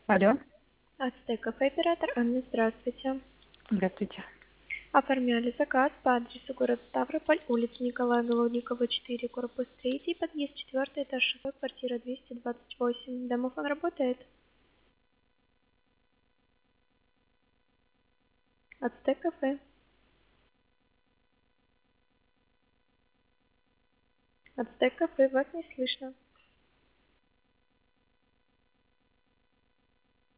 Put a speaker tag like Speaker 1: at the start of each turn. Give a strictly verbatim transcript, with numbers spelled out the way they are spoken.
Speaker 1: Алло,
Speaker 2: Ацтек Кафе, оператор Анна, здравствуйте.
Speaker 1: здравствуйте.
Speaker 2: Оформляли заказ по адресу город Ставрополь, улица Николая Голодникова, четыре, корпус третий, подъезд четвертый, этаж шестой, квартира двести двадцать восемь. Домофон работает? Ацтек Кафе. Ацтек Кафе, вас не слышно.